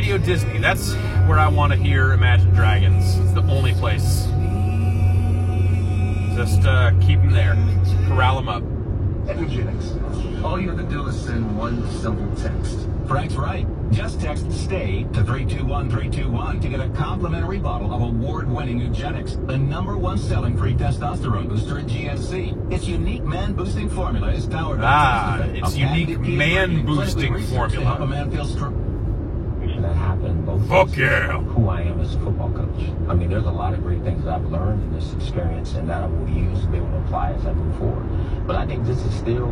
Radio Disney. That's where I want to hear Imagine Dragons. It's the only place. Just keep them there. Corral them up. Eugenics. All you have to do is send one simple text. Frank's right. Just text STAY to 321-321 to get a complimentary bottle of award-winning Eugenics, the #1 selling free testosterone booster at GNC. Its unique man-boosting formula is powered by its unique man-boosting formula. To help a man feel strong. That happened both Fuck yeah. Who I am as a football coach. I mean, there's a lot of great things that I've learned in this experience and that I will use to be able to apply as I move forward. But I think this is still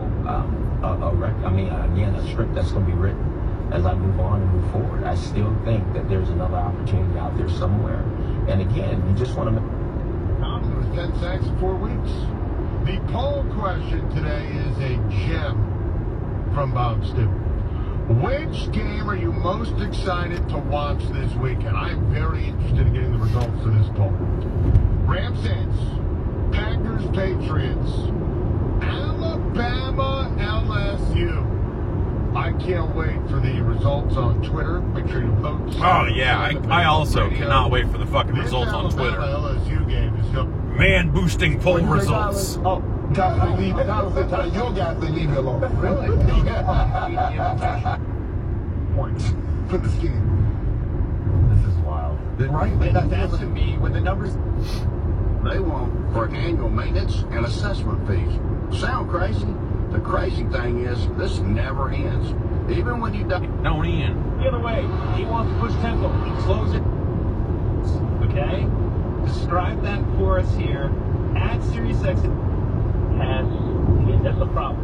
a script that's going to be written as I move on and move forward. I still think that there's another opportunity out there somewhere. And again, you just want to... It was 10 sacks in 4 weeks. The poll question today is a gem from Bob Stewart. Which game are you most excited to watch this weekend? I'm very interested in getting the results of this poll. Rams Saints, Packers Patriots, Alabama LSU. I can't wait for the results on Twitter. Make sure you vote. Oh yeah, I also cannot wait for the fucking results on Twitter. LSU game is Man boosting poll results. Oh, guys, leave it. Your guys, leave it alone. Really? Points for the scheme. This is wild. Right? That's to me with the numbers they want for annual maintenance and assessment fees. Sound crazy? The crazy thing is, this never ends. Even when you don't end. the other way. He wants to push tempo. He slows it. Okay? Describe that for us here. At SiriusXM that's a problem.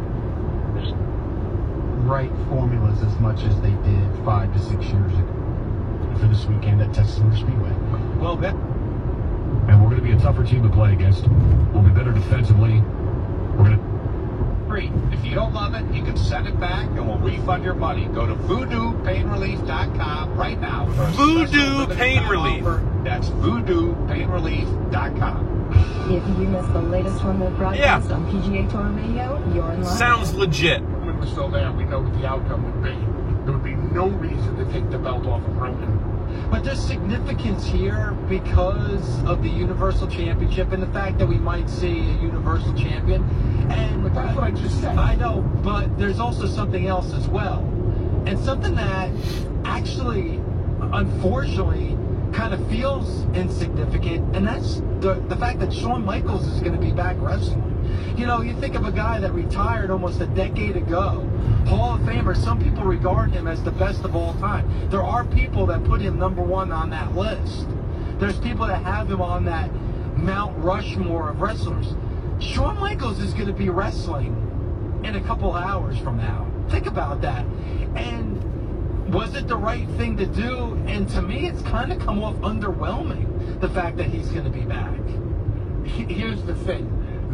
Right formulas as much as they did 5 to 6 years ago for this weekend at Texas Motor Speedway. Well, and we're going to be a tougher team to play against. We'll be better defensively. We're going to... Free. If you don't love it, you can send it back and we'll refund your money. Go to voodoopainrelief.com right now. Voodoo Pain Relief. That's voodoopainrelief.com. If you missed the latest Formula broadcast on PGA Tour Radio, you're in line. Sounds legit. When we're still there, we know what the outcome would be. There would be no reason to take the belt off of Roman. But there's significance here because of the Universal Championship and the fact that we might see a Universal Champion. And But that's what I just said. I know, but there's also something else as well. And something that actually, unfortunately, kind of feels insignificant, and that's the fact that Shawn Michaels is going to be back wrestling. You know, you think of a guy that retired almost a decade ago, Hall of Famer. Some people regard him as the best of all time. There are people that put him #1 on that list. There's people that have him on that Mount Rushmore of wrestlers. Shawn Michaels is going to be wrestling in a couple hours from now. Think about that. And was it the right thing to do? And to me, it's kind of come off underwhelming, the fact that he's going to be back. Here's the thing.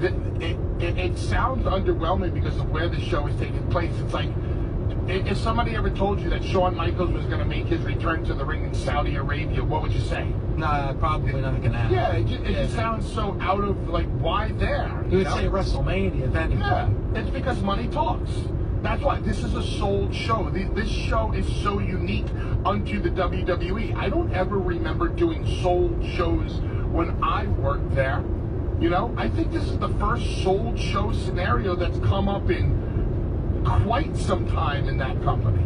It sounds underwhelming because of where the show is taking place. It's like, if somebody ever told you that Shawn Michaels was going to make his return to the ring in Saudi Arabia, what would you say? Nah, probably not going to happen. Yeah, it just sounds so out of, like, why there? You would say WrestleMania, if anything. Yeah, it's because money talks. That's why this is a sold show. This show is so unique unto the WWE. I don't ever remember doing sold shows when I worked there. You know, I think this is the first sold show scenario that's come up in quite some time in that company.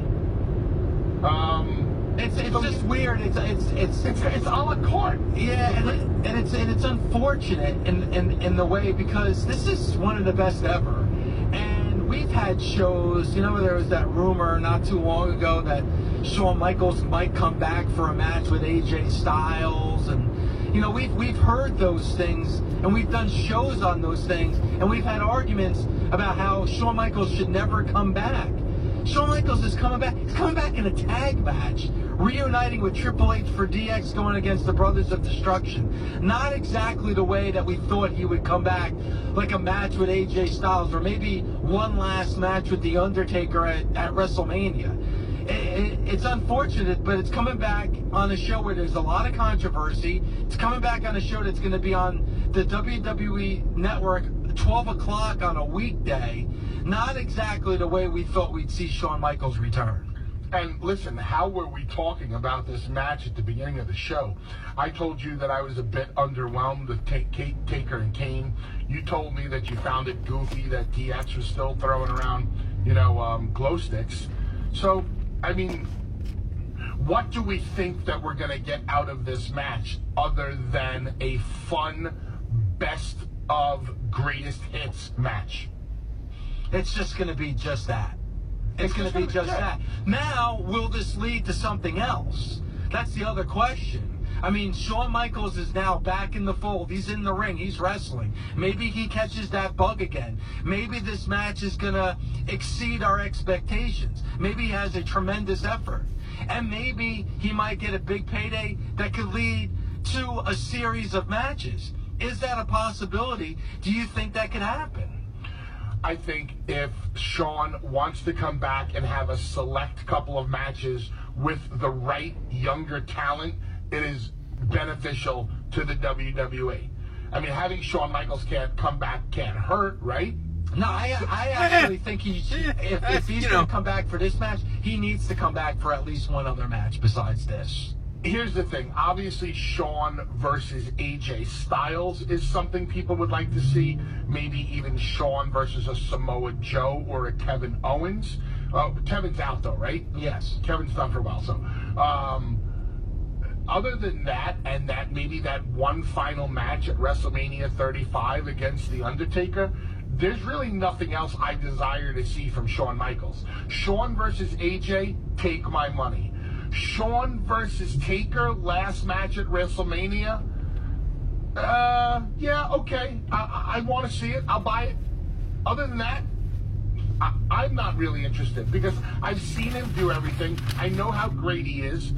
It's just weird. It's a la carte. Yeah, and it's unfortunate in the way, because this is one of the best ever. And we've had shows, you know, there was that rumor not too long ago that Shawn Michaels might come back for a match with AJ Styles, and you know, we've heard those things, and we've done shows on those things, and we've had arguments about how Shawn Michaels should never come back. Shawn Michaels is coming back. He's coming back in a tag match, reuniting with Triple H for DX, going against the Brothers of Destruction. Not exactly the way that we thought he would come back, like a match with AJ Styles, or maybe one last match with The Undertaker at WrestleMania. It's unfortunate, but it's coming back on a show where there's a lot of controversy. It's coming back on a show that's going to be on the WWE Network 12 o'clock on a weekday. Not exactly the way we thought we'd see Shawn Michaels return. And listen, how were we talking about this match at the beginning of the show? I told you that I was a bit underwhelmed with Taker and Kane. You told me that you found it goofy that DX was still throwing around, glow sticks. So, I mean, what do we think that we're going to get out of this match other than a fun, best of greatest hits match? It's just going to be just that. It's going to be just that. Now, will this lead to something else? That's the other question. I mean, Shawn Michaels is now back in the fold. He's in the ring. He's wrestling. Maybe he catches that bug again. Maybe this match is going to exceed our expectations. Maybe he has a tremendous effort. And maybe he might get a big payday that could lead to a series of matches. Is that a possibility? Do you think that could happen? I think if Shawn wants to come back and have a select couple of matches with the right younger talent, it is beneficial to the WWE. I mean, having Shawn Michaels come back can't hurt, right? No, I actually think he should, if he's going to come back for this match, he needs to come back for at least one other match besides this. Here's the thing. Obviously, Shawn versus AJ Styles is something people would like to see. Maybe even Shawn versus a Samoa Joe or a Kevin Owens. Kevin's out, though, right? Yes. Kevin's done for a while. So, other than that, and that maybe that one final match at WrestleMania 35 against The Undertaker, there's really nothing else I desire to see from Shawn Michaels. Shawn versus AJ, take my money. Shawn versus Taker, last match at WrestleMania. Yeah, okay. I want to see it. I'll buy it. Other than that, I'm not really interested because I've seen him do everything. I know how great he is.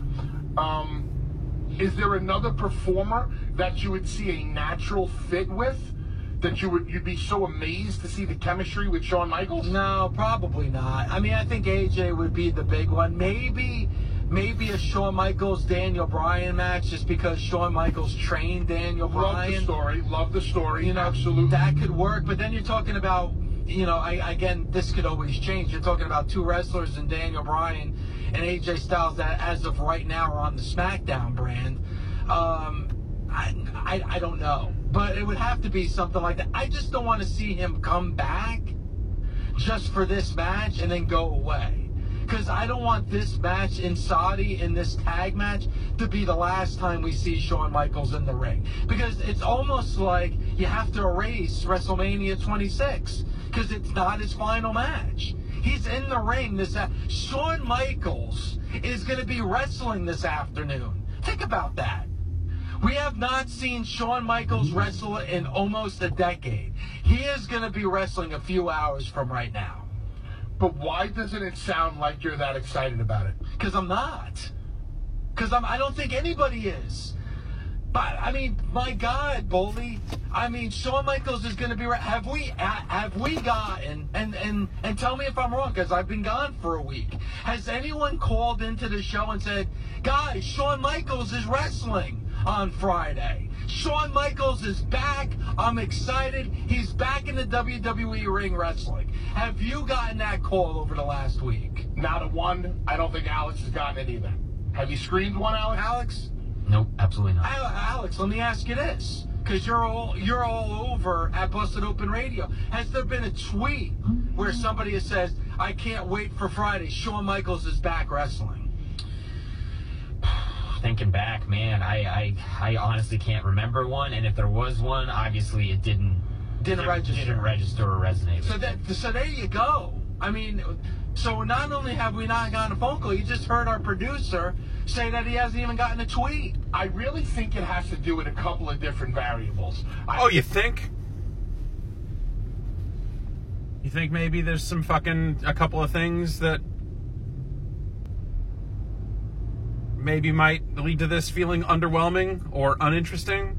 Is there another performer that you would see a natural fit with? That you'd be so amazed to see the chemistry with Shawn Michaels? No, probably not. I mean, I think AJ would be the big one. Maybe a Shawn Michaels Daniel Bryan match, just because Shawn Michaels trained Daniel Bryan. Love the story. Absolutely. That could work. But then you're talking about, again, this could always change. You're talking about two wrestlers in Daniel Bryan and AJ Styles that, as of right now, are on the SmackDown brand. I don't know. But it would have to be something like that. I just don't want to see him come back just for this match and then go away. Because I don't want this match in Saudi, in this tag match, to be the last time we see Shawn Michaels in the ring. Because it's almost like you have to erase WrestleMania 26. Because it's not his final match. He's in the ring Shawn Michaels is going to be wrestling this afternoon. Think about that. We have not seen Shawn Michaels wrestle in almost a decade. He is going to be wrestling a few hours from right now. But why doesn't it sound like you're that excited about it? Because I'm not. Because I don't think anybody is. But, I mean, my God, Bully. I mean, Shawn Michaels is going to be... Have we gotten... And tell me if I'm wrong, because I've been gone for a week. Has anyone called into the show and said, guys, Shawn Michaels is wrestling on Friday. Shawn Michaels is back. I'm excited. He's back in the WWE ring wrestling. Have you gotten that call over the last week? Not a one. I don't think Alex has gotten it either. Have you screamed one, Alex? Alex? Nope, absolutely not. Alex, let me ask you this, because you're all over at Busted Open Radio. Has there been a tweet where somebody has said, I can't wait for Friday, Shawn Michaels is back wrestling? Thinking back, man, I honestly can't remember one, and if there was one, obviously it didn't register or resonate. So there you go. I mean, so not only have we not gotten a phone call, you just heard our producer say that he hasn't even gotten a tweet. I really think it has to do with a couple of different variables. You think? You think maybe there's a couple of things that maybe might lead to this feeling underwhelming or uninteresting?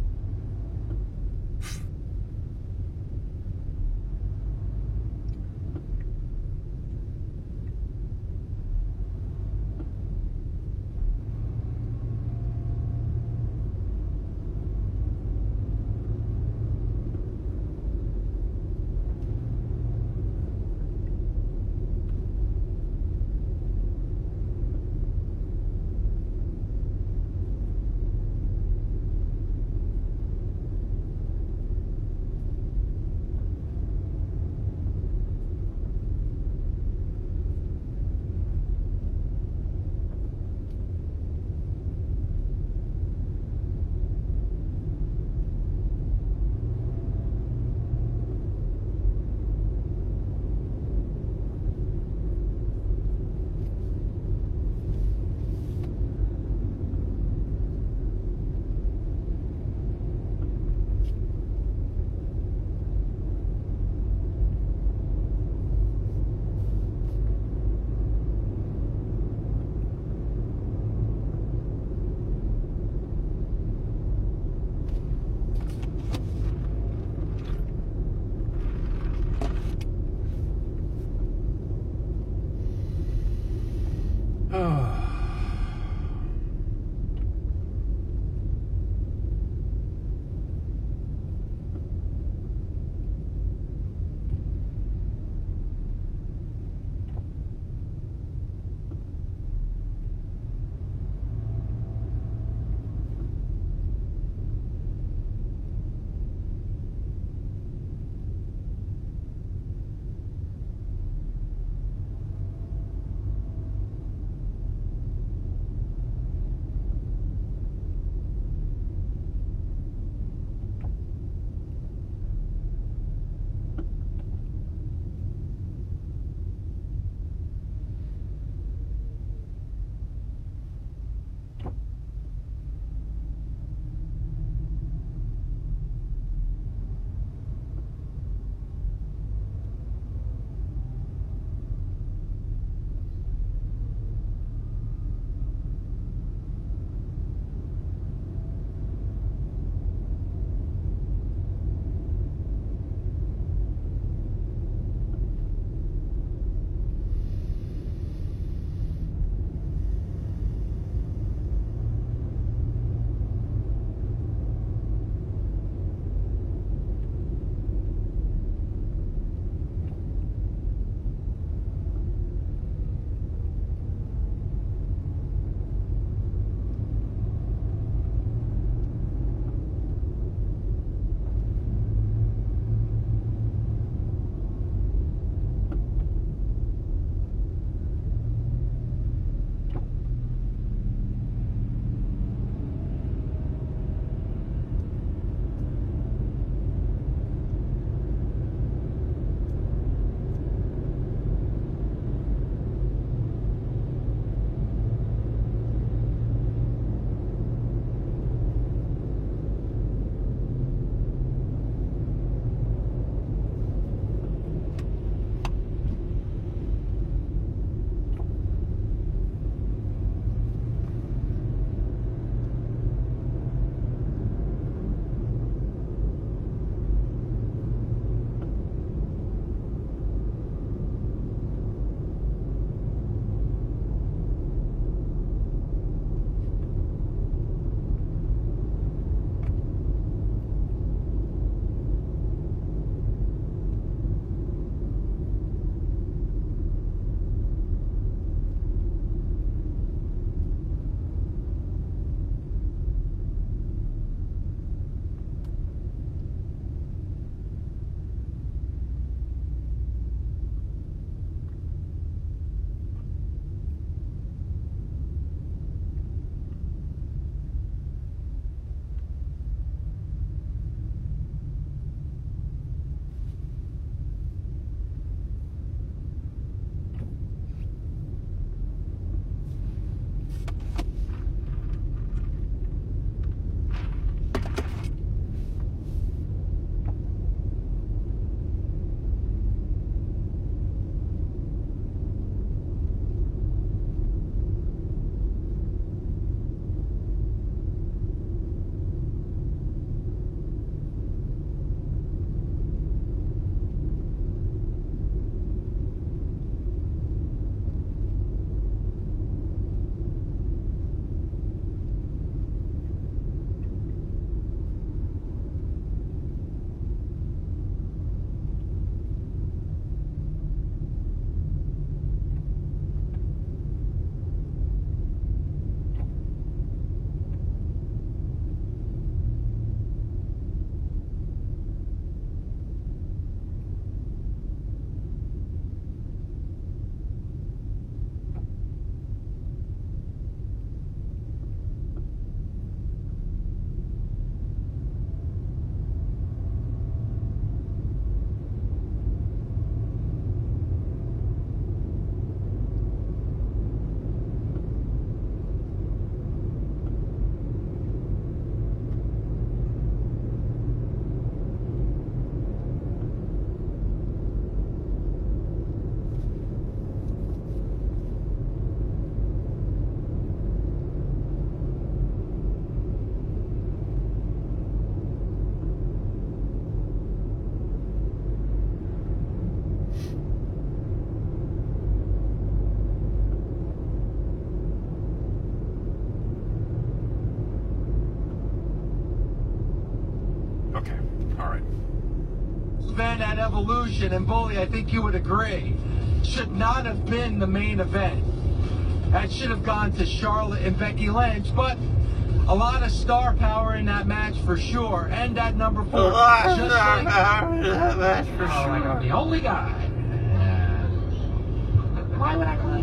event at Evolution, and Bully, I think you would agree, should not have been the main event. That should have gone to Charlotte and Becky Lynch, but a lot of star power in that match for sure. And at number 4, just like That's for like sure. I'm the only guy. Why would I cry?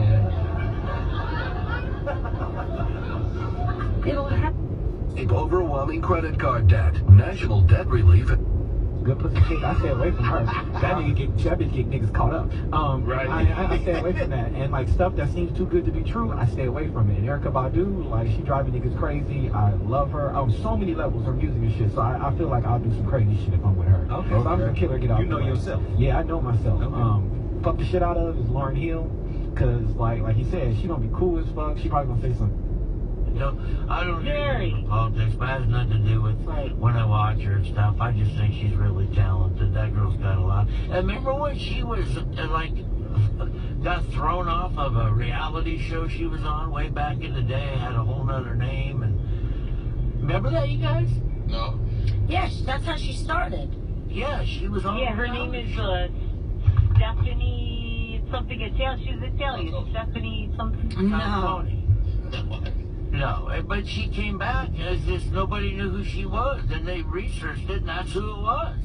It'll happen. Overwhelming credit card debt. National Debt Relief. Good pussy chick. I stay away from her. That bitch get niggas caught up. Right. I stay away from that. And like stuff that seems too good to be true, I stay away from it. And Erykah Badu, like she driving niggas crazy. I love her on so many levels. Her music and shit. So I feel like I'll do some crazy shit if I'm with her. Okay. So I'm gonna kill her. Get out. You know yourself. Yeah, I know myself. Okay. Fuck the shit out of is Lauryn Hill, cause like he said, she gonna be cool as fuck. She probably gonna say something. You know, I don't know politics, but it has nothing to do with when I watch her and stuff. I just think she's really talented. That girl's got a lot. And remember when she was, got thrown off of a reality show she was on way back in the day? Had a whole nother name. And remember that, you guys? No. Yes, that's how she started. Yeah, she was on. Yeah, her name is Stephanie something Italian. She's Italian. Stephanie something. No. No, but she came back as just nobody knew who she was, and they researched it, and that's who it was.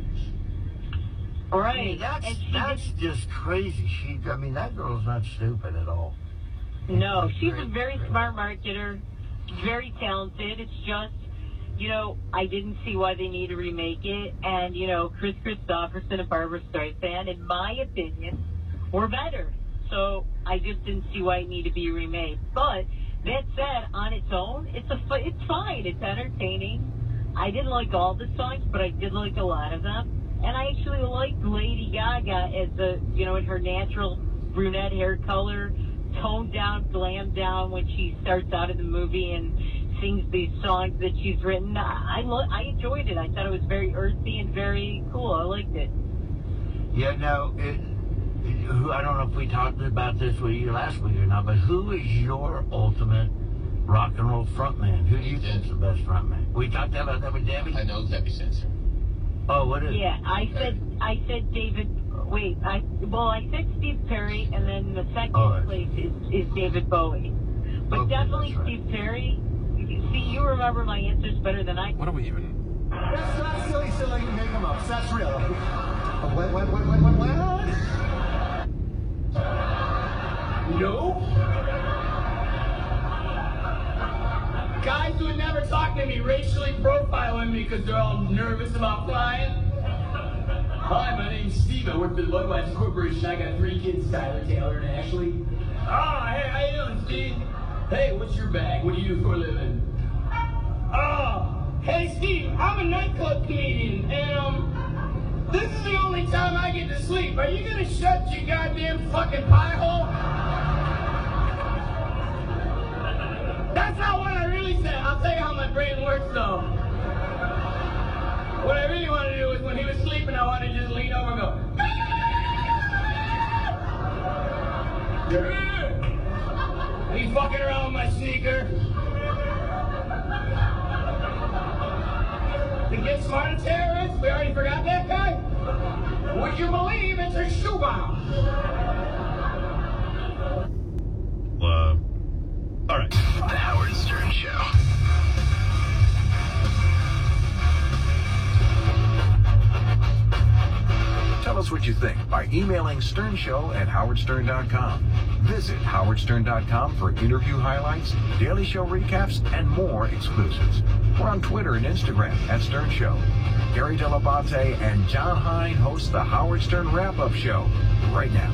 Right. I mean, that's just crazy. I mean, that girl's not stupid at all. No, she's a very smart marketer, very talented. It's just, you know, I didn't see why they need to remake it, and, you know, Chris Christopherson and Barbara Streisand, in my opinion, were better. So I just didn't see why it needed to be remade. But that said, on its own, it's fine. It's entertaining. I didn't like all the songs, but I did like a lot of them. And I actually liked Lady Gaga as in her natural brunette hair color, toned down, glammed down when she starts out in the movie and sings these songs that she's written. I enjoyed it. I thought it was very earthy and very cool. I liked it. Yeah, no, I don't know if we talked about this with you last week or not, but who is your ultimate rock and roll frontman? Who do you think is the best frontman? We talked about that with Debbie? I know Debbie Sensor. Oh, what is it? Yeah, I said David. Wait, I said Steve Perry, and then the second place is David Bowie. But Okay, definitely that's right. Steve Perry. See, you remember my answers better than I. What are we even? That's not silly, make them up. That's real. What? No. Guys who would never talk to me racially profiling me because they're all nervous about flying. Hi, my name's Steve. I work for the Budweiser Corporation. I got 3 kids, Tyler, Taylor, and Ashley. Oh, hey, how you doing, Steve? Hey, what's your bag? What do you do for a living? Oh, hey, Steve, I'm a nightclub comedian, and, this is the only time I get to sleep. Are you gonna shut your goddamn fucking pie hole? That's not what I really said. I'll tell you how my brain works, though. What I really want to do is when he was sleeping, I want to just lean over and go, yeah. He's fucking around with my sneaker. To get smart terrorists, we already forgot that guy. Would you believe it's a shoe bomb? All right. The Howard Stern Show. Tell us what you think by emailing sternshow@howardstern.com. Visit howardstern.com for interview highlights, daily show recaps, and more exclusives. We're on Twitter and Instagram @Stern Show. Gary Dell'Abate and John Hein host the Howard Stern Wrap-Up Show right now.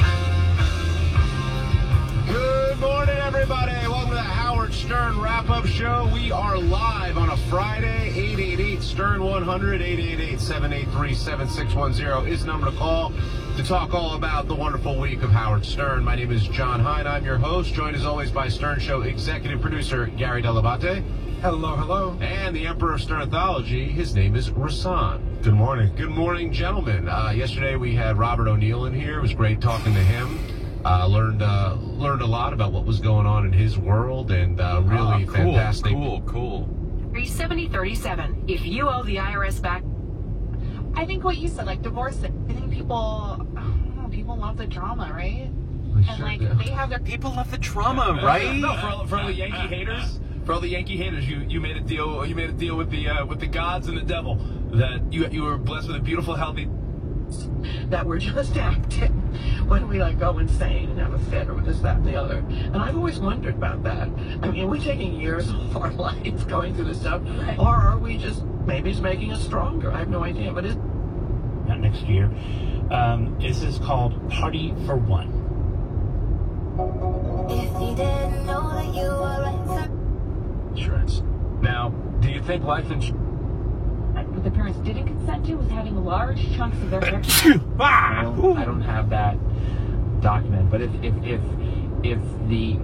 Good morning, everybody. Welcome to the Howard Stern Wrap-Up Show. We are live on a Friday. 888-STERN-100, 888-783-7610 is the number to call to talk all about the wonderful week of Howard Stern. My name is John Hein. I'm your host, joined as always by Stern Show executive producer Gary Dell'Abate. Hello, hello. And the Emperor of Sternthology, his name is Rasan. Good morning. Good morning, gentlemen. Yesterday we had Robert O'Neill in here. It was great talking to him. Learned a lot about what was going on in his world, and really fantastic. Cool. 37037. If you owe the IRS back I think what you said, like divorce, I think people love the drama, right? And like they have their people love the drama, right? No, for all the Yankee haters. For all the Yankee haters, you made a deal. You made a deal with the gods and the devil that you were blessed with a beautiful, healthy. That we're just acting when we like go insane and have a fit or this, that, and the other. And I've always wondered about that. I mean, are we taking years of our lives going through this stuff, or are we just maybe it's making us stronger? I have no idea. But it's not next year. This is called Party for One. If you didn't know that you were right. Insurance. Now, do you think life insurance? What the parents didn't consent to was having large chunks of their hair. I don't have that document, but if the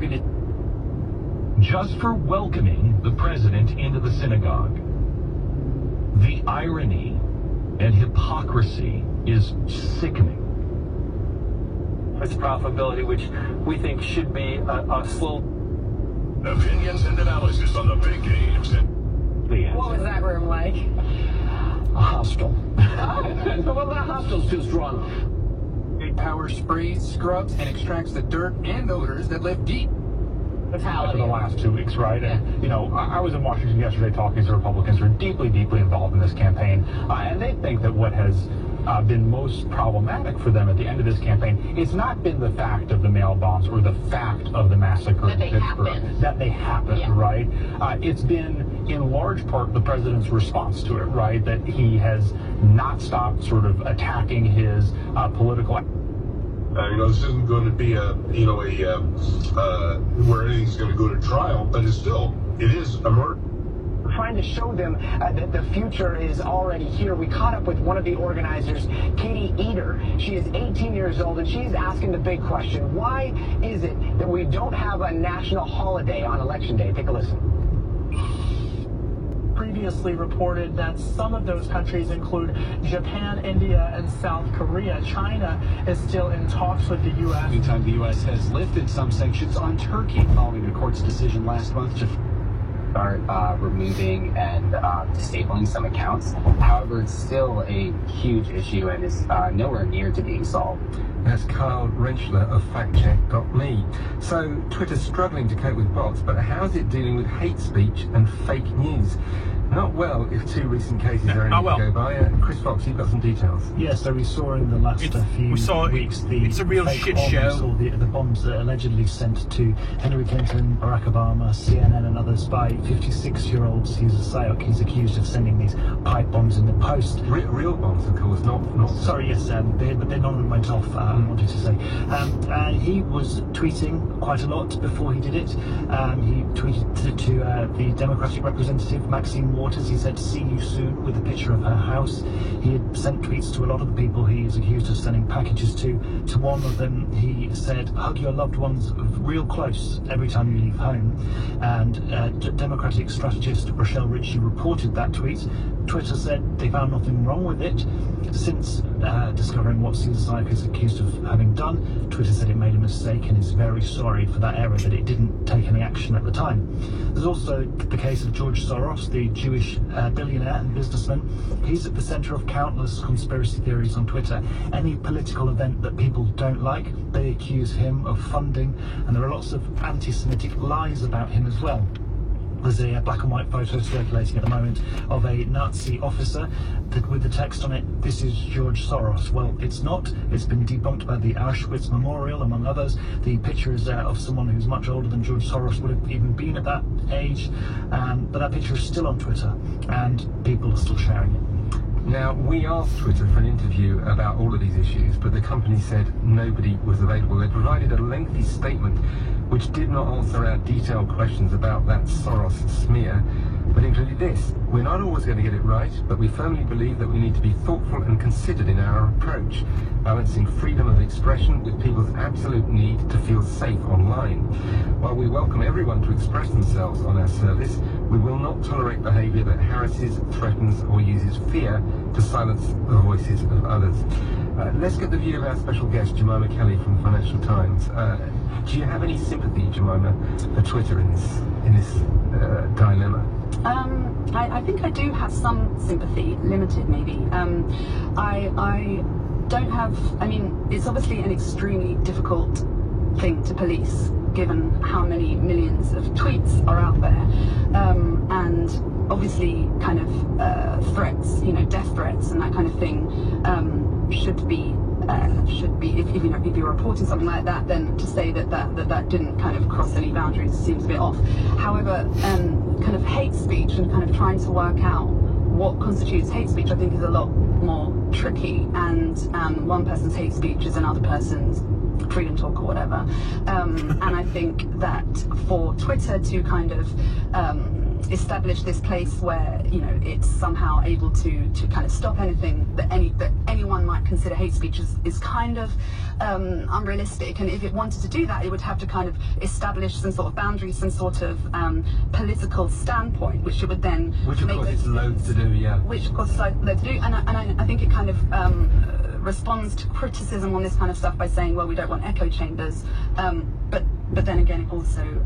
just for welcoming the president into the synagogue, the irony and hypocrisy is sickening. It's profitability, which we think should be a slow. Opinions and analysis on the big games. What was that room like? a hostel. Well, that hostel's too strong. Great power sprays, scrubs, and extracts the dirt and odors that live deep. For the last 2 weeks, right? And, you know, I was in Washington yesterday talking to Republicans who are deeply, deeply involved in this campaign, and they think that what has been most problematic for them at the end of this campaign, it's not been the fact of the mail bombs or the fact of the massacre in Pittsburgh, that they happened, right? It's been, in large part, the president's response to it, right? That he has not stopped sort of attacking his political... you know, this isn't going to be where anything's going to go to trial, but it is a murder. We're trying to show them that the future is already here. We caught up with one of the organizers, Katie Eder. She is 18 years old, and she's asking the big question: why is it that we don't have a national holiday on Election Day? Take a listen. Previously reported that some of those countries include Japan, India, and South Korea. China is still in talks with the U.S. Meantime, the U.S. has lifted some sanctions on Turkey following a court's decision last month to start removing and disabling some accounts. However, it's still a huge issue and is nowhere near to being solved. That's Carl Rentschler of FactCheck.me. So Twitter's struggling to cope with bots, but how's it dealing with hate speech and fake news? Not well if two recent cases are only to go by. Chris Fox, you've got some details. Yes, so we saw in the last few weeks it's a real shit show. The bombs that allegedly sent to Hillary Clinton, Barack Obama, CNN and others by 56-year-old Cesar Sayok. He's accused of sending these pipe bombs in the post. Real bombs, of course, not... Sorry, yes, but none of them went off, I wanted to say. He was tweeting quite a lot before he did it. He tweeted to the Democratic representative, Maxine Waters. He said, "See you soon," with a picture of her house. He had sent tweets to a lot of the people he is accused of sending packages to. To one of them, he said, "Hug your loved ones real close every time you leave home." And Democratic strategist Rochelle Ritchie reported that tweet. Twitter said they found nothing wrong with it. Since discovering what Cesar Sayok is accused of having done, Twitter said it made a mistake and is very sorry for that error, that it didn't take any action at the time. There's also the case of George Soros, the Jewish billionaire and businessman. He's at the center of countless conspiracy theories on Twitter. Any political event that people don't like, they accuse him of funding, and there are lots of anti-Semitic lies about him as well. There's a black and white photo circulating at the moment of a Nazi officer with the text on it, "This is George Soros." Well, it's not. It's been debunked by the Auschwitz Memorial, among others. The picture is of someone who's much older than George Soros would have even been at that age. But that picture is still on Twitter, and people are still sharing it. Now, we asked Twitter for an interview about all of these issues, but the company said nobody was available. They provided a lengthy statement which did not answer our detailed questions about that Soros smear, but included this: "We're not always going to get it right, but we firmly believe that we need to be thoughtful and considered in our approach, balancing freedom of expression with people's absolute need to feel safe online. While we welcome everyone to express themselves on our service, we will not tolerate behavior that harasses, threatens, or uses fear to silence the voices of others." Let's get the view of our special guest, Jemima Kelly from the Financial Times. Do you have any sympathy, Jemima, for Twitter in this dilemma? I think I do have some sympathy, limited maybe. I don't have, I mean, it's obviously an extremely difficult thing to police, given how many millions of tweets are out there, and obviously kind of threats, you know, death threats and that kind of thing should be if you're reporting something like that, then to say that didn't kind of cross any boundaries seems a bit off. However, kind of hate speech and kind of trying to work out what constitutes hate speech, I think, is a lot more tricky. And one person's hate speech is another person's freedom talk or whatever. And I think that for Twitter to kind of establish this place where, you know, it's somehow able to kind of stop anything that anyone might consider hate speech is kind of unrealistic. And if it wanted to do that, it would have to kind of establish some sort of boundaries, some sort of political standpoint, which it would then which of course it's loath to do, yeah. Which of course is loath to do, and I think it kind of responds to criticism on this kind of stuff by saying, well, we don't want echo chambers, but then again, it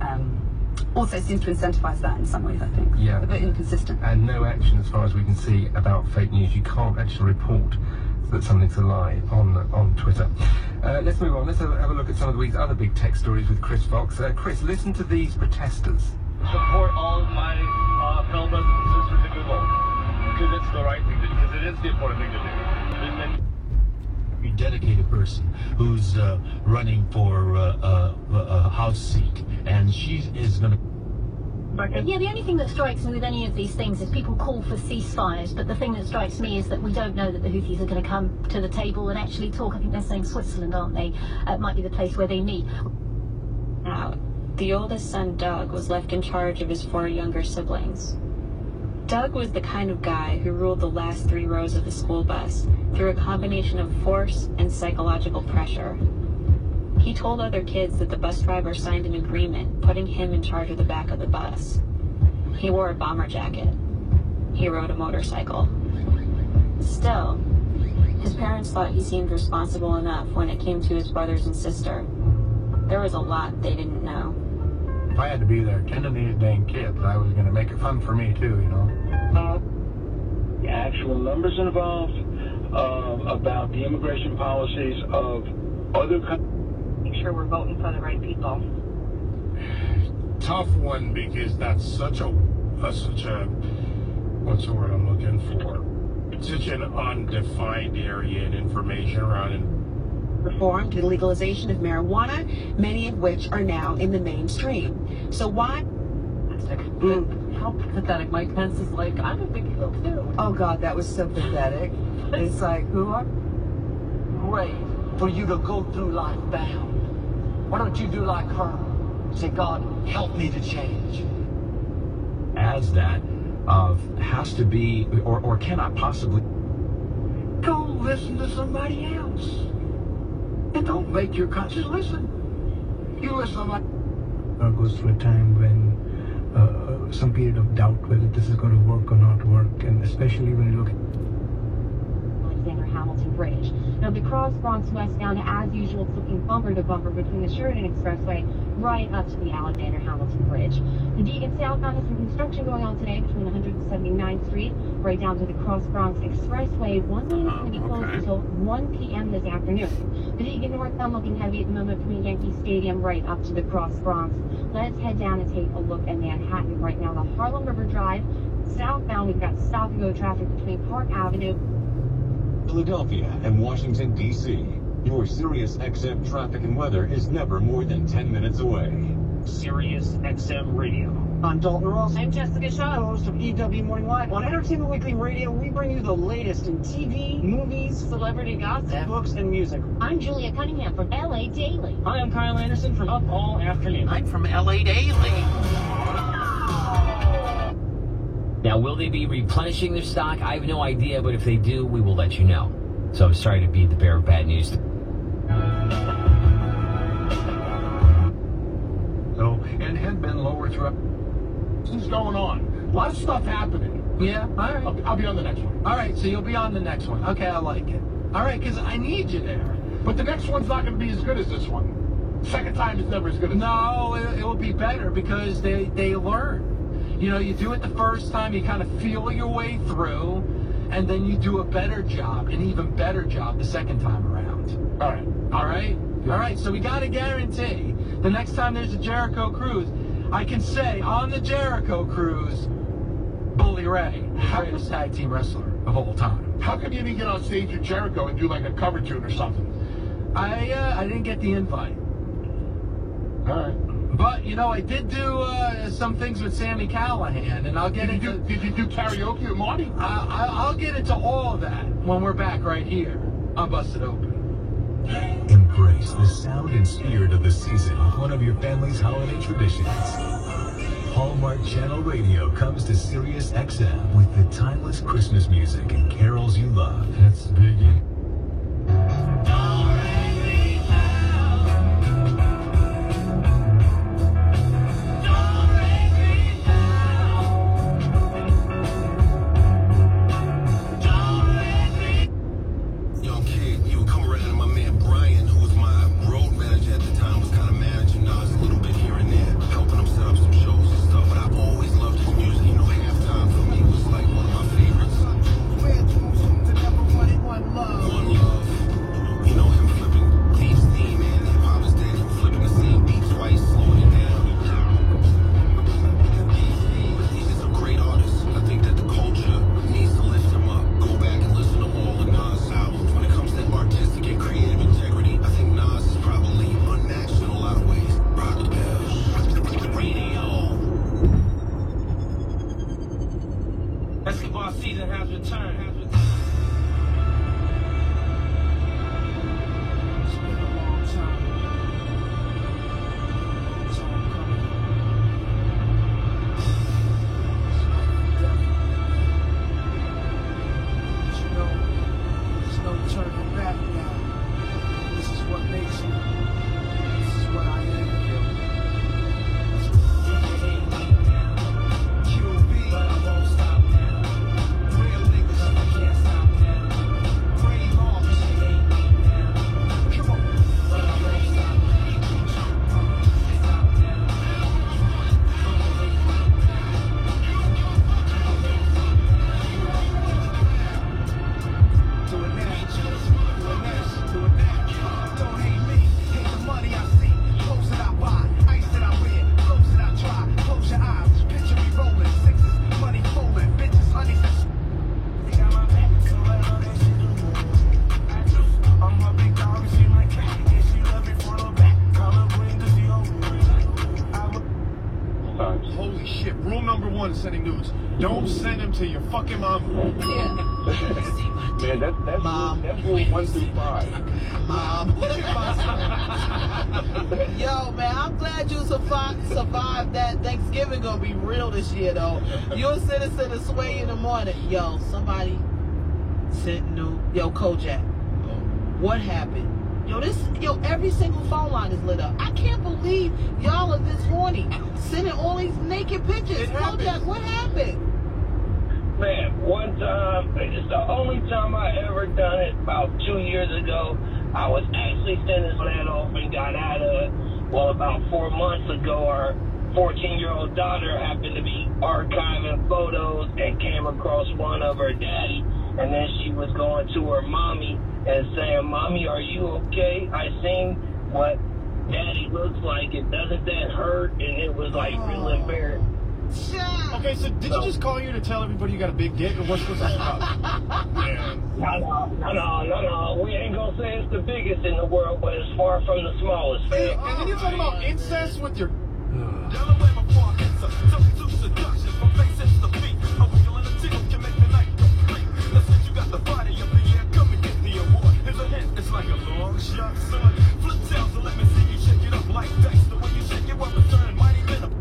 also seems to incentivize that in some ways, I think. Yeah. A bit inconsistent. And no action, as far as we can see, about fake news. You can't actually report that something's a lie on Twitter. Let's move on. Let's have a look at some of the week's other big tech stories with Chris Fox. Chris, listen to these protesters. Support all of my fellow brothers and sisters in Google, because it's the right thing to do, because it is the important thing to do. A dedicated person who's running for a House seat, and she is going to. Yeah, the only thing that strikes me with any of these things is people call for ceasefires, but the thing that strikes me is that we don't know that the Houthis are going to come to the table and actually talk. I think they're saying Switzerland, aren't they? Might be the place where they meet. The oldest son, Doug, was left in charge of his 4 younger siblings. Doug was the kind of guy who ruled the last 3 rows of the school bus through a combination of force and psychological pressure. He told other kids that the bus driver signed an agreement putting him in charge of the back of the bus. He wore a bomber jacket. He rode a motorcycle. Still, his parents thought he seemed responsible enough when it came to his brothers and sister. There was a lot they didn't know. If I had to be there tending these dang kids, I was going to make it fun for me too, you know. The actual numbers involved, about the immigration policies of other countries. Make sure we're voting for the right people. Tough one, because that's such a what's the word I'm looking for? Such an undefined area and information around it. Reform to the legalization of marijuana, many of which are now in the mainstream. So why? How pathetic. Mike Pence is like, I'm a big deal too. Oh God, that was so pathetic. It's like, who are? Great for you to go through life bound. Why don't you do like her? Say, God, help me to change. As that has to be, or cannot possibly. Go listen to somebody else. And don't make your conscience listen. You listen to somebody. Goes through a time when some period of doubt whether this is going to work or not work, and especially when you look at Alexander Hamilton Bridge. Now the cross Bronx westbound, as usual, it's looking bumper to bumper between the Sheridan Expressway right up to the Alexander Hamilton Bridge. The Deegan southbound has some construction going on today between 179th Street right down to the Cross Bronx Expressway. One lane is going to be closed until 1 p.m. this afternoon. The Deegan northbound looking heavy at the moment between Yankee Stadium right up to the Cross Bronx. Let's head down and take a look at Manhattan right now. The Harlem River Drive southbound, we've got stop-and-go traffic between Park Avenue, Philadelphia and Washington, D.C. Your Sirius XM traffic and weather is never more than 10 minutes away. Sirius XM Radio. I'm Dalton Ross. I'm Jessica Shaw, host of EW Morning Live. On Entertainment Weekly Radio, we bring you the latest in TV, movies, celebrity gossip, books, and music. I'm Julia Cunningham from LA Daily. Hi, I'm Kyle Anderson from Up All Afternoon. I'm from LA Daily. Now, will they be replenishing their stock? I have no idea, but if they do, we will let you know. So I'm sorry to be the bearer of bad news. So, and had been lower throughout. What's going on? A lot of stuff happening. Yeah, all right. I'll be on the next one. All right, so you'll be on the next one. Okay, I like it. All right, because I need you there. But the next one's not going to be as good as this one. Second time is never as good as no, it will be better because they learn. You know, you do it the first time, you kind of feel your way through, and then you do a better job, an even better job the second time around. All right. All right? All right, so we got to guarantee the next time there's a Jericho Cruise, I can say on the Jericho Cruise, Bully Ray, the greatest tag team wrestler of all time. How come you didn't get on stage with Jericho and do like a cover tune or something? I didn't get the invite. All right. But, you know, I did do some things with Sami Callihan, and I'll get into... Did you do karaoke with Marty? I'll get into all of that when we're back right here on Busted Open. Embrace the sound and spirit of the season, one of your family's holiday traditions. Hallmark Channel Radio comes to Sirius XM with the timeless Christmas music and carols you love. That's biggie. Sending nudes. Don't send them to your fucking mom. Yeah. Man, that's Mom. That's rule 1 through 5. Mom. Yo, man, I'm glad you survived that. Thanksgiving gonna be real this year, though. You're a citizen of Sway in the morning. Yo, somebody sent new. Yo, Kojak. What happened? Yo, every single phone line is lit up. I can't believe y'all are this horny, sending all these naked pictures. Kojak, what happened? Man, one time, it's the only time I ever done it, about 2 years ago. I was actually sending that off and got out of it. Well, about 4 months ago, our 14-year-old daughter happened to be archiving photos and came across one of her daddy. And then she was going to her mommy and saying, "Mommy, are you okay? I seen what Daddy looks like. It doesn't that hurt?" And it was like real embarrassing. Okay, so did you just call here to tell everybody you got a big dick, or what's this about? No. We ain't gonna say it's the biggest in the world, but it's far from the smallest. Hey, and then you're talking about incest with your... It's like a long shot, son. Flip tails and let me see you shake it up like dice. The way you shake your weapon turn mighty venom.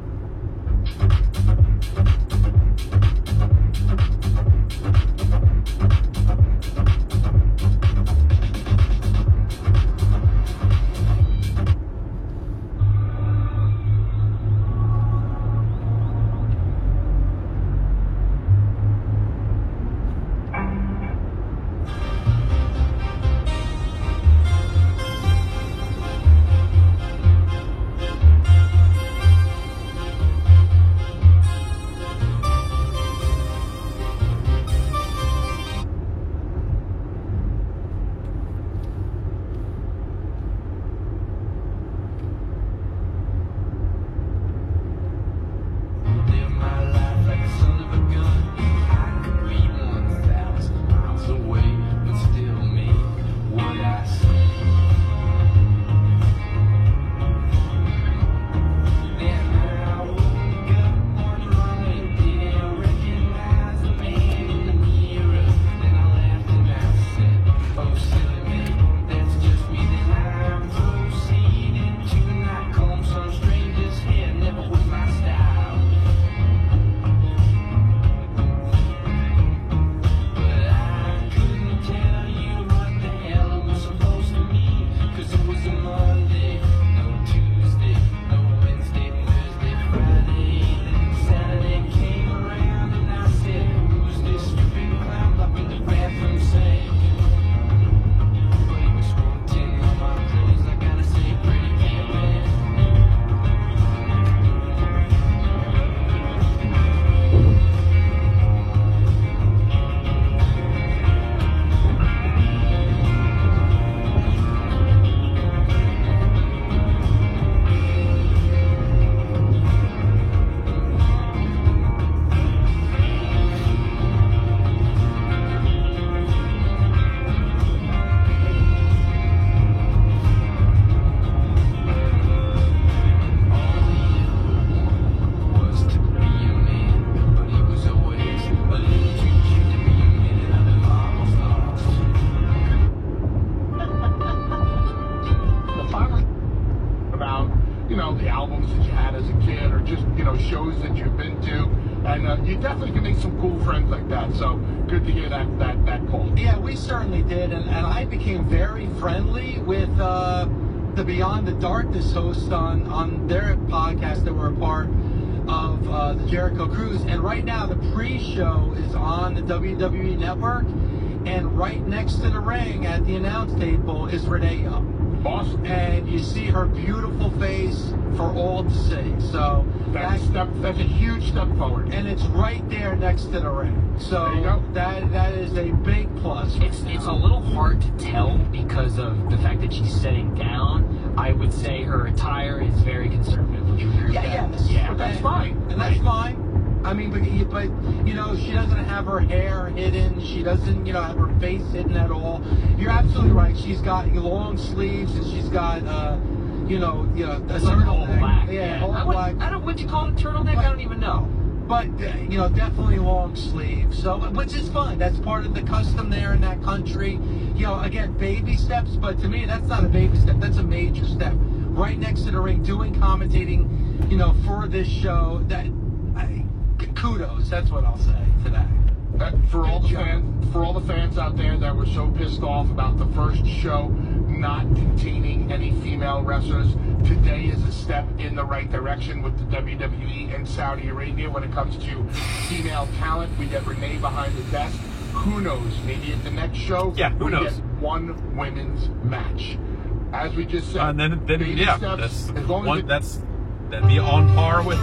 shows that you've been to, and you definitely can make some cool friends like that. So good to hear that call. Yeah, we certainly did, and I became very friendly with the Beyond the Darkness hosts on their podcast that were a part of the Jericho Cruise. And right now the pre-show is on the WWE Network, and right next to the ring at the announce table is Renee Young. Awesome. And you see her beautiful face for all to see. So that's a huge step forward. And it's right there next to the ring. So there you go. That is a big plus. It's a little hard to tell because of the fact that she's sitting down. I would say her attire is very conservative. Would you agree with that? Yeah, that's fine. And that's fine. I mean, but you know, she doesn't have her hair hidden. She doesn't, you know, have her face hidden at all. You're absolutely right. She's got long sleeves, and she's got, you know, a turtleneck. Yeah, all black. I don't. Would you call it a turtleneck? I don't even know. But you know, definitely long sleeves. So, which is fine. That's part of the custom there in that country. You know, again, baby steps. But to me, that's not a baby step. That's a major step. Right next to the ring, doing commentating, you know, for this show. Kudos. That's what I'll say to that. For all the fans out there that were so pissed off about the first show not containing any female wrestlers, today is a step in the right direction with the WWE and Saudi Arabia when it comes to female talent. We get Renee behind the desk. Who knows? Maybe at the next show, we get one women's match. As we just said, then baby yeah, steps, that'd be on par with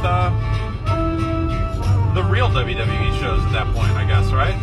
the real WWE shows at that point, I guess, right?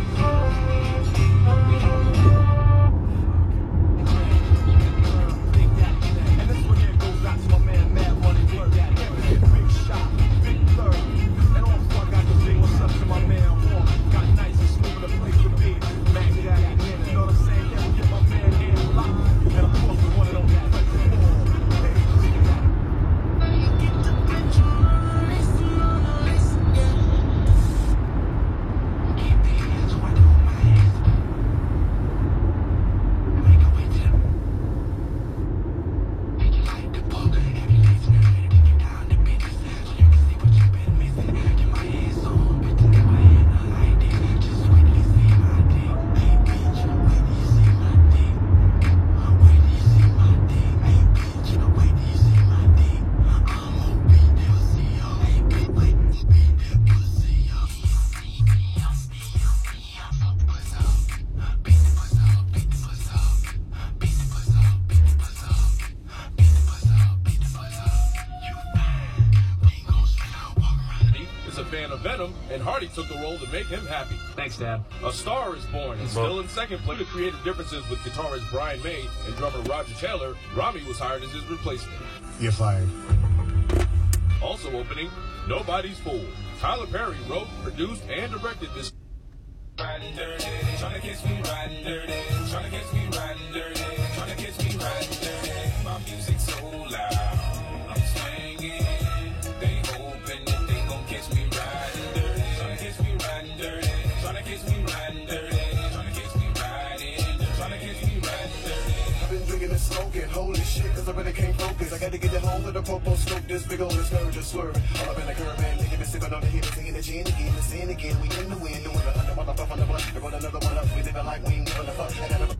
And Hardy took the role to make him happy. Thanks, Dad. A Star is Born is still in second place. Due to creative differences with guitarist Brian May and drummer Roger Taylor, Rami was hired as his replacement. You're fired. Also opening, Nobody's Fool. Tyler Perry wrote, produced, and directed this. Riding dirty, tryna catch me riding dirty, tryna catch me riding dirty, tryna catch me riding dirty. My music so loud, I'm swinging. They hoping that they gon' catch me riding dirty, tryna catch me riding dirty, tryna catch me riding dirty, tryna catch me riding dirty, tryna catch me riding dirty. I've been drinking and smoking, holy shit, cause I really can't focus. I gotta get it home with a popo scope, this big old scourge just swerving. All up in the curb, man, nigga been sipping on the hit, singing the gin again, the sin again. We in the wind, doing 100 motherfuckers on the bus. We're going another one up, we living like we ain't giving a fuck. I gotta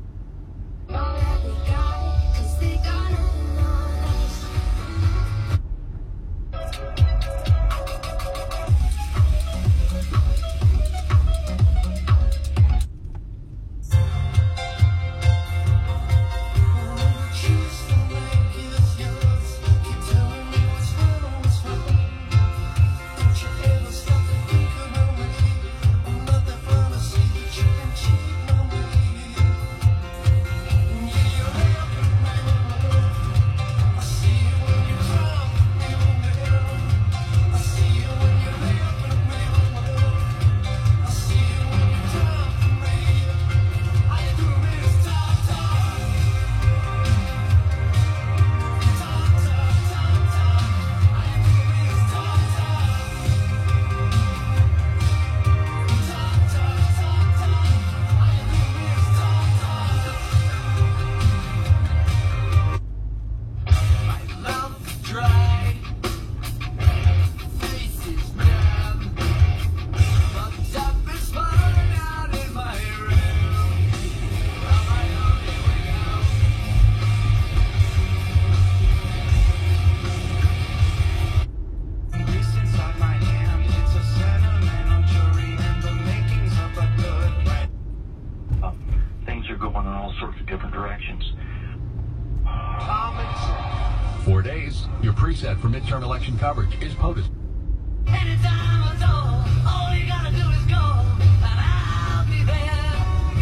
outlet for midterm election coverage is POTUS. Anytime I told, all you gotta do is go, and I'll be there.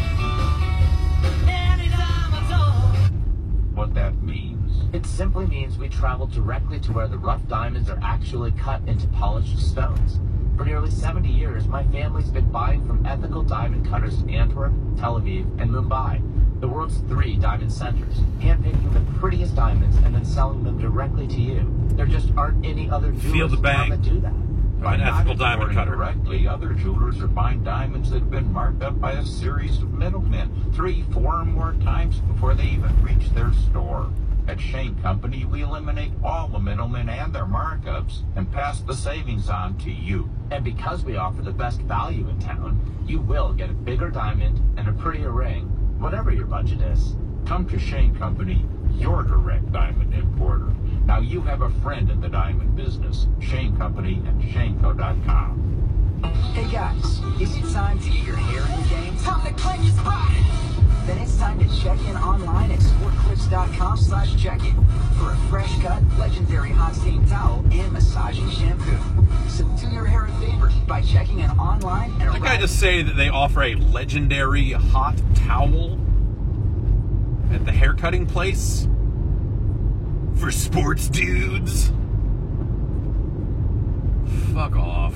Anytime I told. What that means? It simply means we travel directly to where the rough diamonds are actually cut into polished stones. For nearly 70 years, my family's been buying from ethical diamond cutters in Antwerp, Tel Aviv, and Mumbai, the world's 3 diamond centers, handpicking the prettiest diamonds and then selling them directly to you. There just aren't any other jewelers in town that do that. By an ethical diamond cutter. Directly, other jewelers are buying diamonds that have been marked up by a series of middlemen 3, 4, or more times before they even reach their store. At Shane Company, we eliminate all the middlemen and their markups and pass the savings on to you. And because we offer the best value in town, you will get a bigger diamond and a prettier ring, whatever your budget is. Come to Shane Company, your direct diamond importer. Now you have a friend in the diamond business. Shane Company and ShaneCo.com. Hey guys, is it time to get your hair in the game? Time to claim your spot! Then it's time to check in online at sportclips.com/check-in for a fresh cut, legendary hot steam towel and massaging shampoo. So do your hair a favor by checking in online and Can I just say that they offer a legendary hot towel at the haircutting place for sports dudes? Fuck off.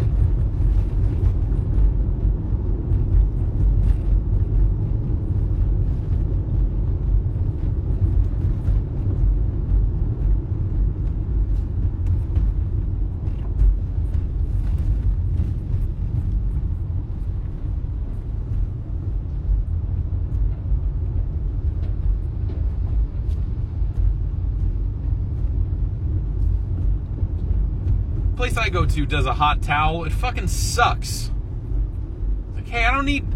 Place I go to does a hot towel. It fucking sucks. Like, hey,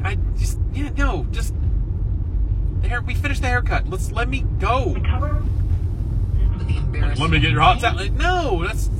we finished the haircut. Let me go. Let me get your hot towel. Like, no, it's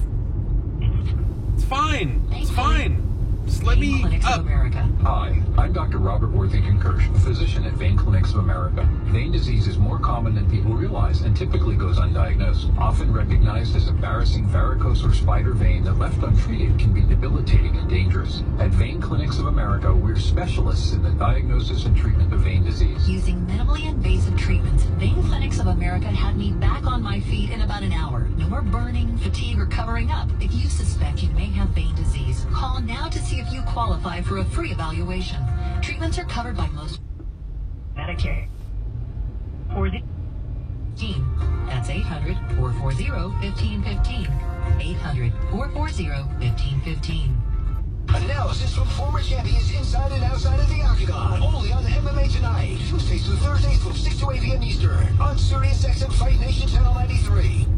fine. It's fine. Just let me up. Hi, I'm Dr. Robert Worthington-Kirsch, a physician at Vein Clinics of America. Vein disease is more common than people realize and typically goes undiagnosed. Often recognized as embarrassing varicose or spider vein that left untreated can be debilitating and dangerous. At Vein Clinics of America, we're specialists in the diagnosis and treatment of vein disease. Using minimally invasive treatment, Vein Clinics of America had me back on my feet in about an hour. No more burning, fatigue, or covering up. If you suspect you may have vein disease, call now to see if you qualify for a free evaluation. Treatments are covered by most Medicare. For the team, that's 800-440-1515. 800-440-1515. Analysis from former champions inside and outside of the octagon. Only on MMA Tonight. Tuesdays through Thursdays from 6 to 8 p.m. Eastern. On Sirius XM Fight Nation Channel 93.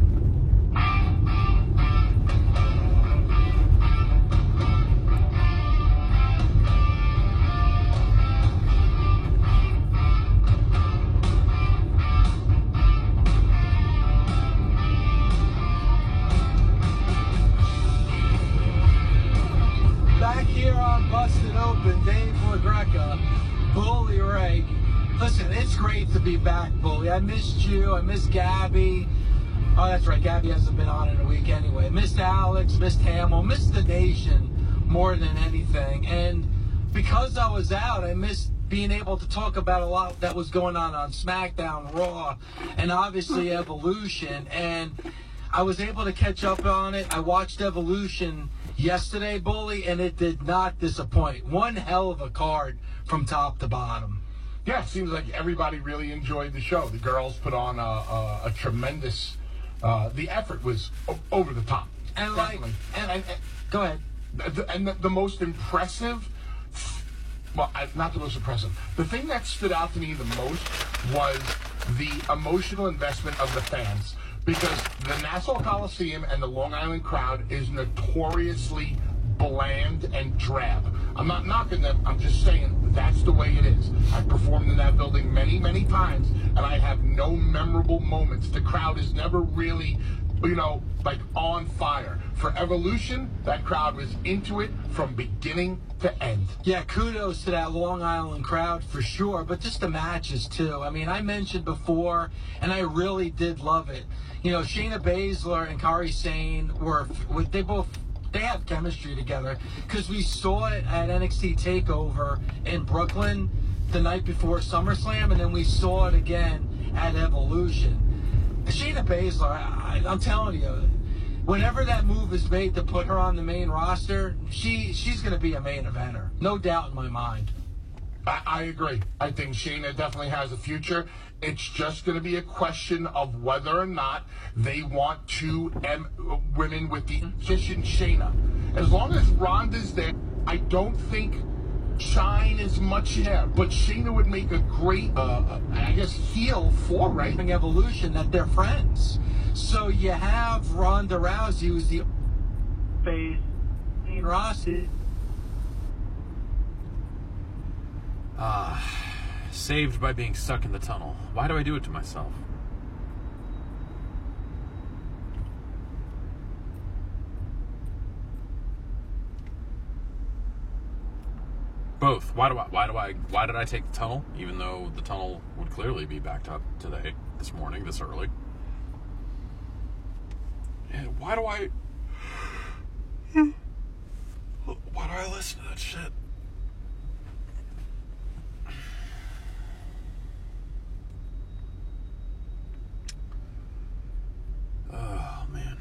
Back here on Busted Open, Dave LaGreca, Bully Ray. Listen, it's great to be back, Bully. I missed you. I missed Gabby. Oh, that's right. Gabby hasn't been on in a week anyway. Missed Alex, missed Hamill, missed the nation more than anything. And because I was out, I missed being able to talk about a lot that was going on SmackDown, Raw, and obviously Evolution. And I was able to catch up on it. I watched Evolution yesterday, Bully, and it did not disappoint. One hell of a card from top to bottom. Yeah, it seems like everybody really enjoyed the show. The girls put on a tremendous. The effort was over the top. And definitely. Go ahead. And the most impressive. Well, not the most impressive. The thing that stood out to me the most was the emotional investment of the fans. Because the Nassau Coliseum and the Long Island crowd is notoriously bland and drab. I'm not knocking them. I'm just saying that's the way it is. I've performed in that building many, many times, and I have no memorable moments. The crowd is never really like on fire. For Evolution, that crowd was into it from beginning to end. Yeah, kudos to that Long Island crowd for sure, but just the matches too. I mean, I mentioned before, and I really did love it. Shayna Baszler and Kairi Sane they have chemistry together because we saw it at NXT TakeOver in Brooklyn the night before SummerSlam, and then we saw it again at Evolution. Shayna Baszler, I'm telling you, whenever that move is made to put her on the main roster, she's going to be a main eventer. No doubt in my mind. I agree. I think Shayna definitely has a future. It's just going to be a question of whether or not they want two women with the efficient Shayna. As long as Ronda's there, I don't think shine as much there, but Shayna would make a great, heel for Evolution, that they're friends. So you have Ronda Rousey, who's the face, Rossi. Saved by being stuck in the tunnel. Why do I do it to myself? Both. Why did I take the tunnel? Even though the tunnel would clearly be backed up today, this morning, this early. And why do I listen to that shit? Oh, man.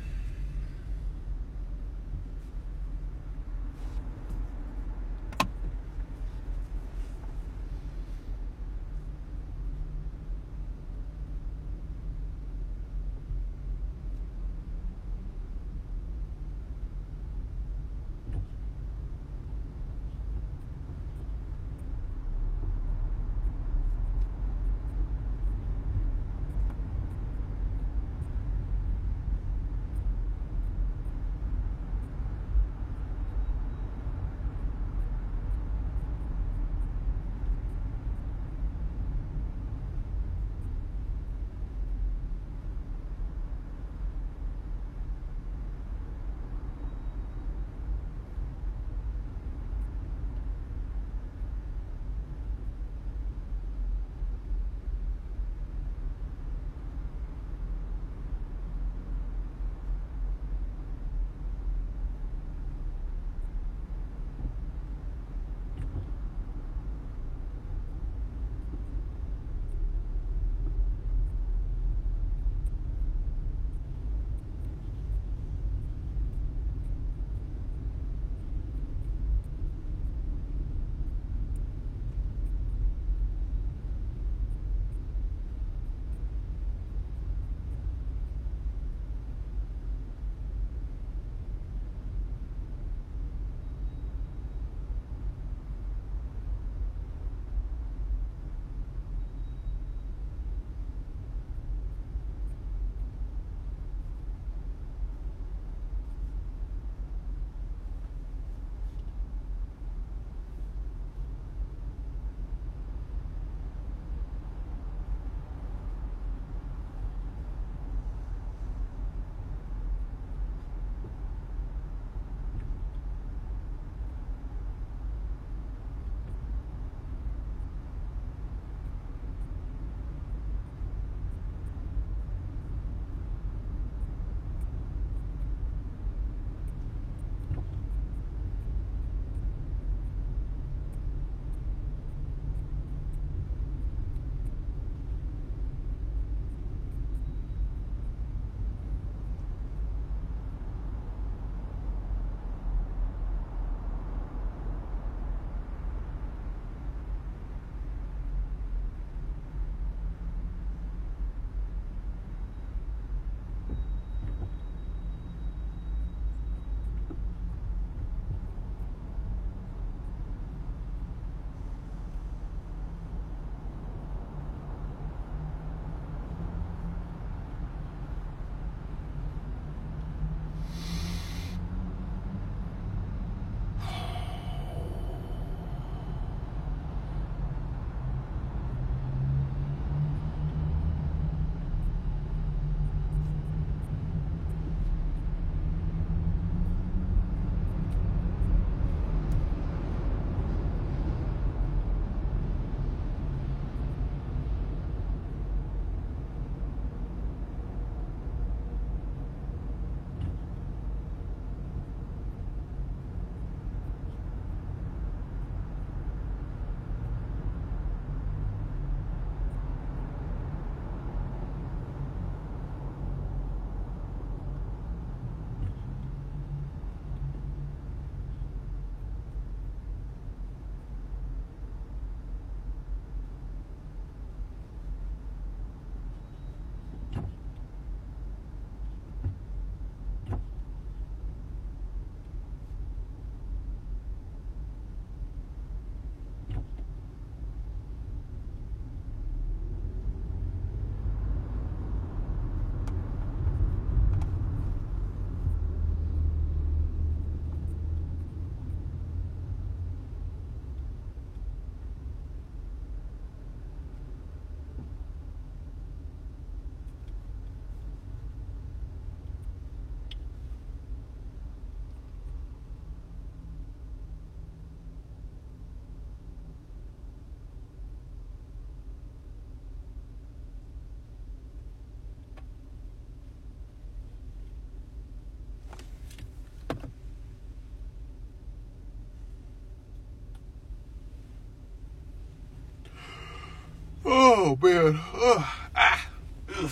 Oh, man. Ugh. Ah. Ugh.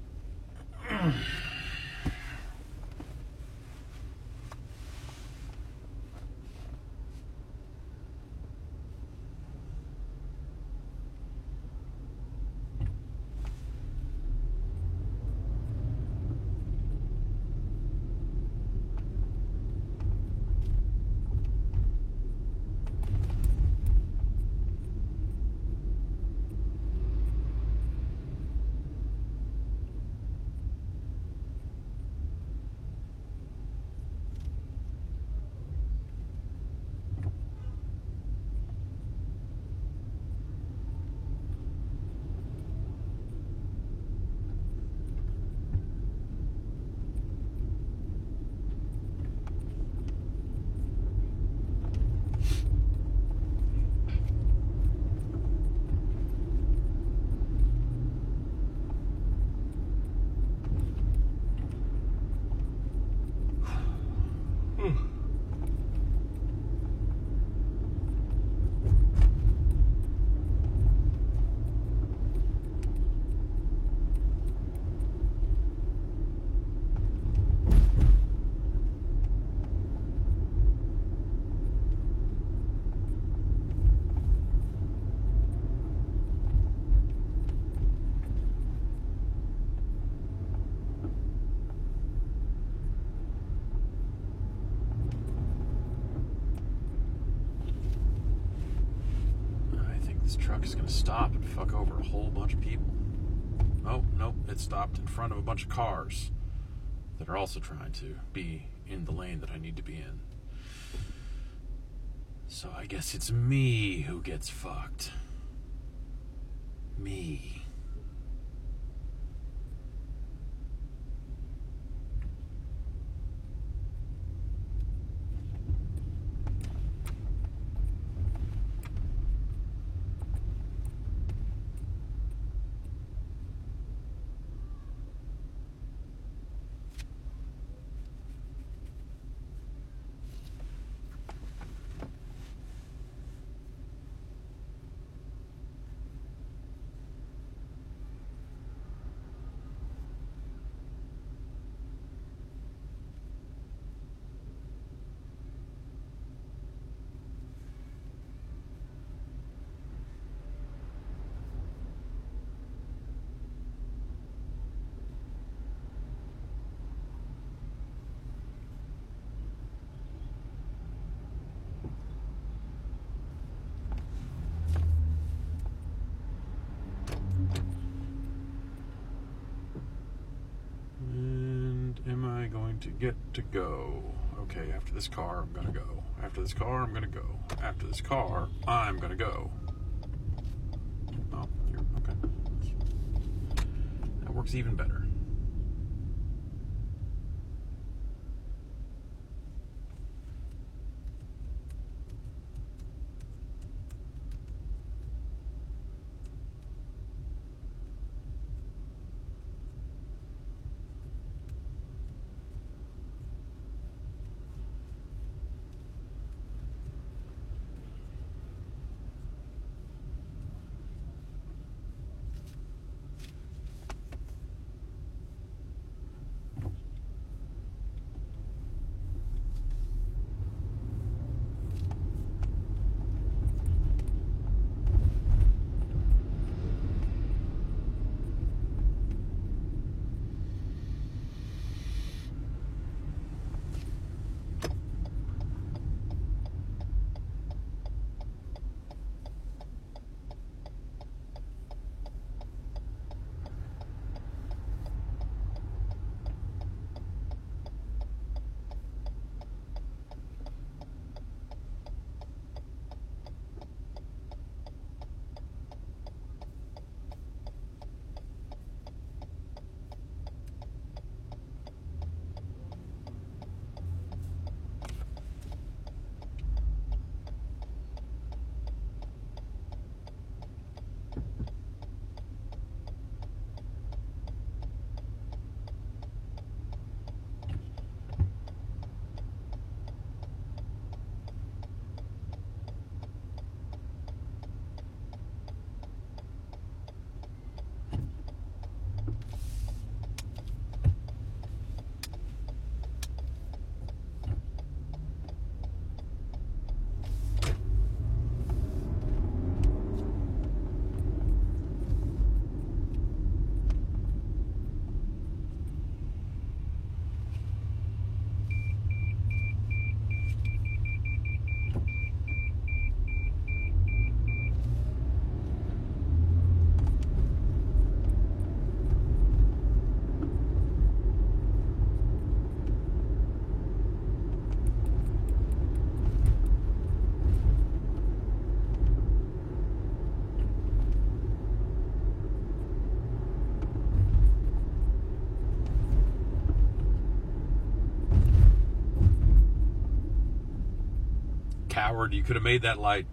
This truck is going to stop and fuck over a whole bunch of people. Oh, nope, it stopped in front of a bunch of cars that are also trying to be in the lane that I need to be in. So I guess it's me who gets fucked. Me. To get to go. Okay, after this car, I'm gonna go. After this car, I'm gonna go. After this car, I'm gonna go. Oh, you're okay. That works even better. coward. You could have made that light.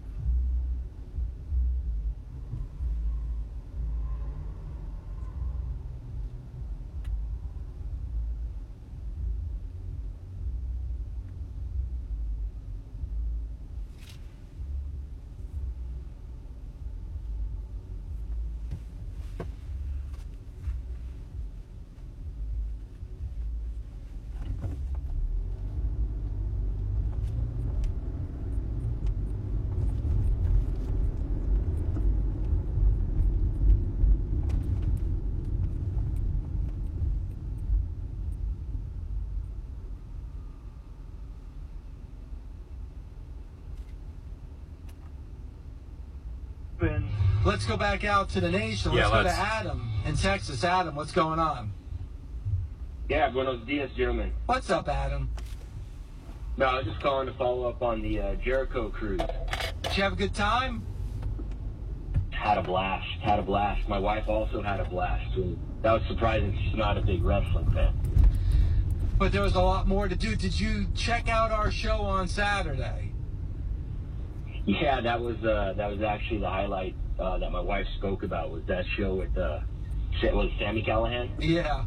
Let's go back out to the nation. Let's go to Adam in Texas. Adam, what's going on? Yeah, buenos dias, gentlemen. What's up, Adam? No, I was just calling to follow up on the Jericho cruise. Did you have a good time? Had a blast. My wife also had a blast. And that was surprising. She's not a big wrestling fan. But there was a lot more to do. Did you check out our show on Saturday? Yeah, that was actually the highlight that my wife spoke about, was that show with was Sami Callihan? Yeah.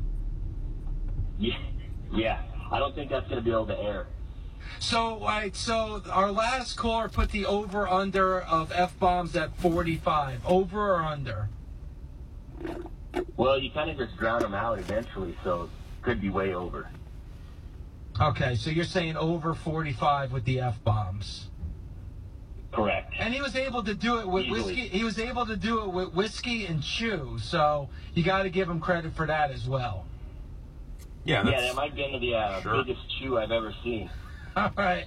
Yeah. I don't think that's going to be able to air. So our last caller put the over-under of F-bombs at 45. Over or under? Well, you kind of just drown them out eventually, so it could be way over. Okay, so you're saying over 45 with the F-bombs. Correct. And he was able to do it with whiskey. He was able to do it with whiskey and chew. So you got to give him credit for that as well. Yeah, that might be the biggest chew I've ever seen. All right.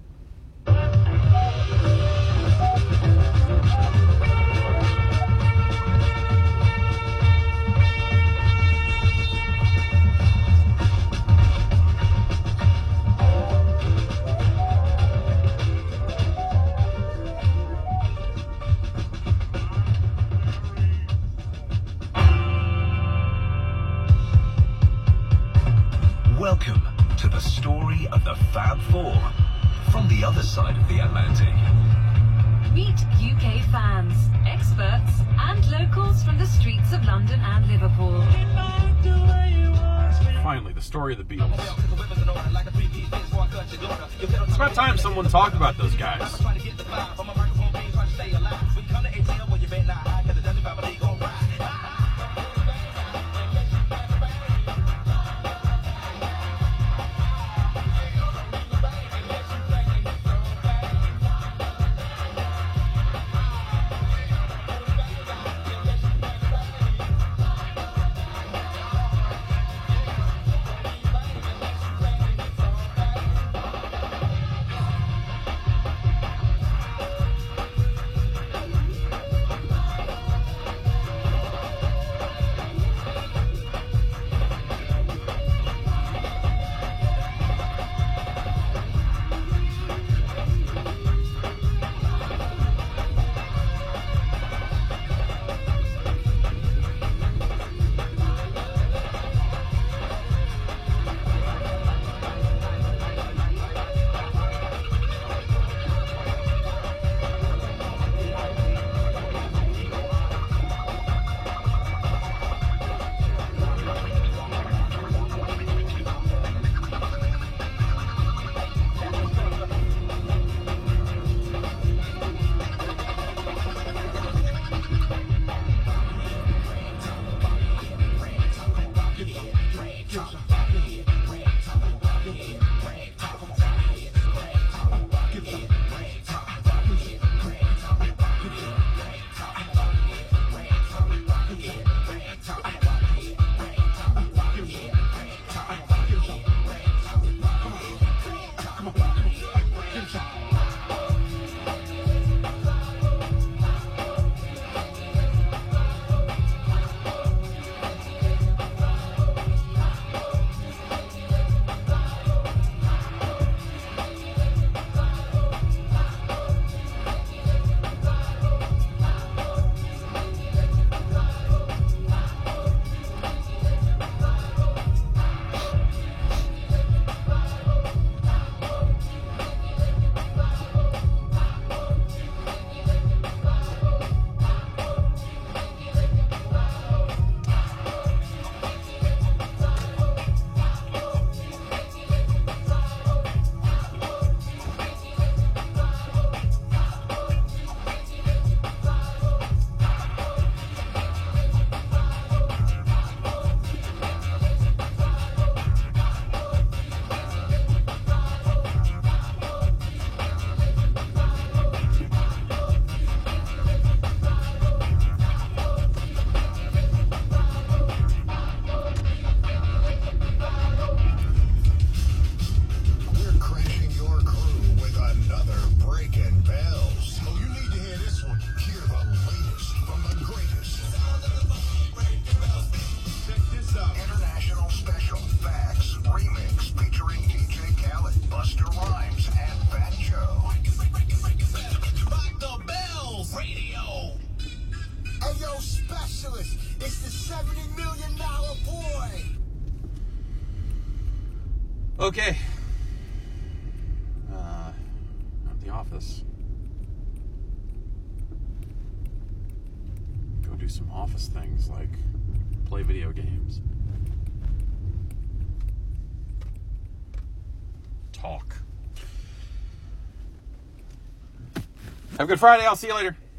Welcome to the story of the Fab Four from the other side of the Atlantic. Meet UK fans, experts, and locals from the streets of London and Liverpool. Finally, the story of the Beatles. It's about time someone talked about those guys. Okay. At the office. Go do some office things like play video games. Talk. Have a good Friday. I'll see you later.